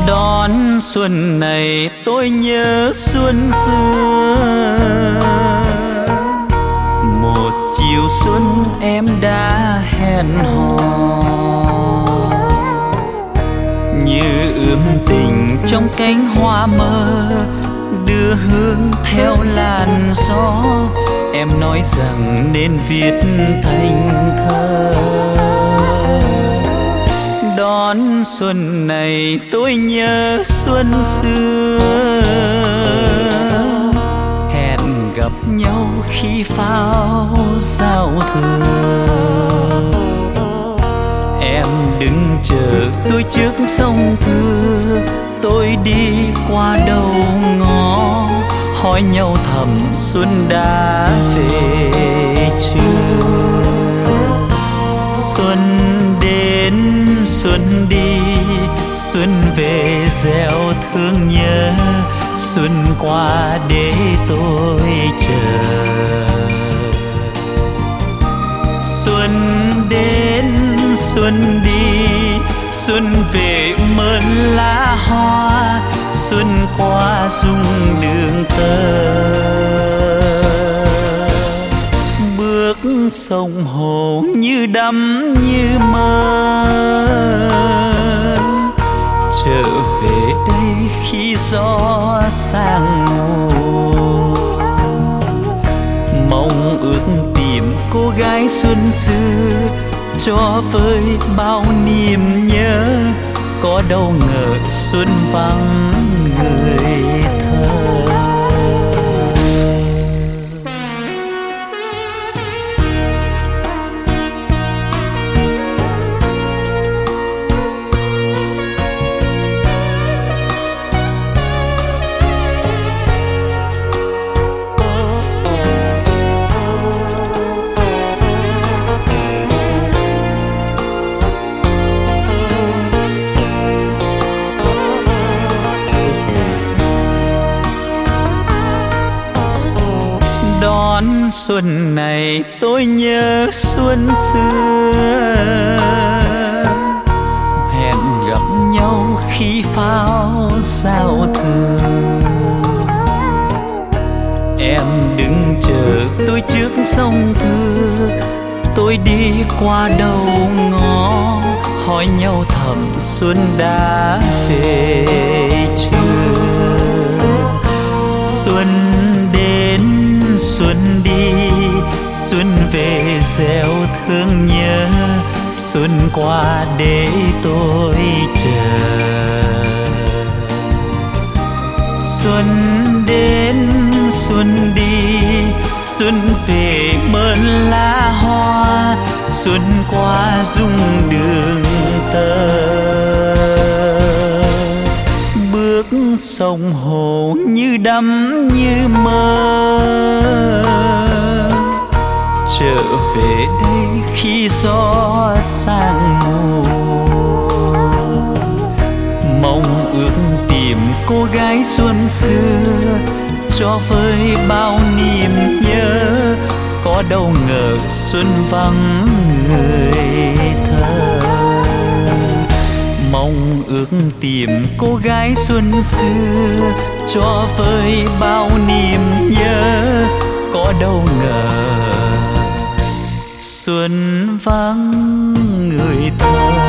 Đón xuân này tôi nhớ xuân xưa, một chiều xuân em đã hẹn hò, như ươm tình trong cánh hoa mơ, đưa hương theo làn gió. Em nói rằng nên viết thành thơ. Đón xuân này tôi nhớ xuân xưa, hẹn gặp nhau khi pháo giao thừa. Em đứng chờ tôi trước sông Thưa, tôi đi qua đầu ngõ, hỏi nhau thầm xuân đã về chưa. Xuân đến xuân đi, xuân về gieo thương nhớ, xuân qua để tôi chờ. Xuân đến xuân đi, xuân về mơn lá hoa, xuân qua rung đường tơ. Bước sông hồ như đắm như mơ, trở về đây khi gió sang mùa. Mong ước tìm cô gái xuân xưa, cho vơi bao niềm nhớ. Có đâu ngờ xuân vắng người thơ. Đón xuân này tôi nhớ xuân xưa, hẹn gặp nhau khi pháo giao thừa. Em đứng chờ tôi trước sông Thưa, tôi đi qua đầu ngõ, hỏi nhau thầm xuân đã về chưa. Xuân đến xuân đi, xuân về gieo thương nhớ, xuân qua để tôi chờ. Xuân đến xuân đi, xuân về mơn lá hoa, xuân qua rung đường tơ. Bước sông hồ như đắm như mơ, trở về đây khi gió sang mùa. Mong ước tìm cô gái xuân xưa, cho vơi bao niềm nhớ. Có đâu ngờ xuân vắng người thơ. Mong ước tìm cô gái xuân xưa, cho vơi bao niềm nhớ. Có đâu ngờ xuân vắng người thơ.